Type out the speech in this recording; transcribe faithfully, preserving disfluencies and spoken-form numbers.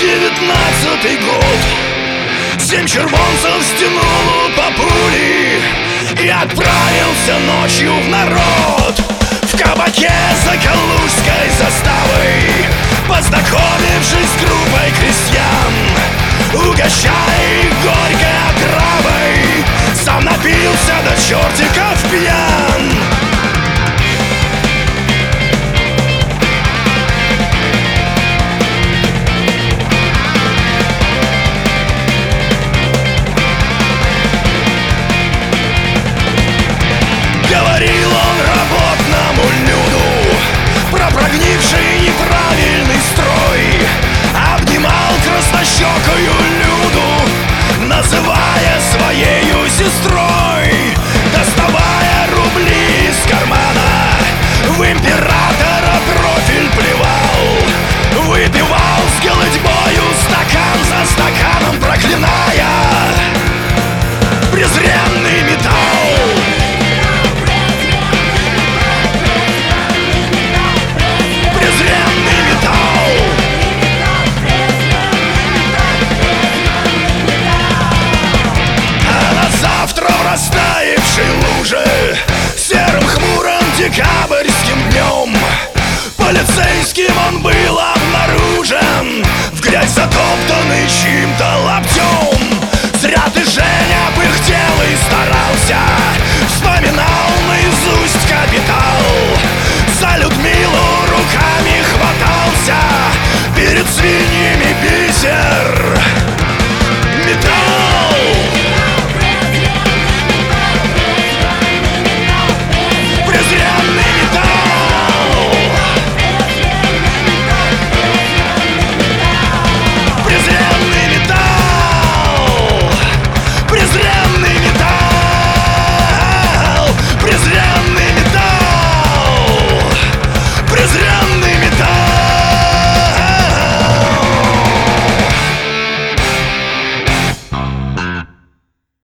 девятнадцатый год. Семь червонцев стянуло по пули и отправился ночью в народ. В кабаке за Калужской заставой, познакомившись с группой крестьян, угощая их горькой отравой, сам напился до чертиков пьян. Говорил он работному люду про прогнивший неправильный строй, обнимал краснощекую Люду, называя своею сестрой, доставая рубли из кармана, в императора профиль плевал, выпивал с голодьбою стакан за стаканом, проклиная презренный металл. Растаявшей луже серым хмурым декабрьским днем полицейским он был обнаружен, в грязь затоптанный чьим-то лаптем. Зря ты, Женя, пыхтел и старался,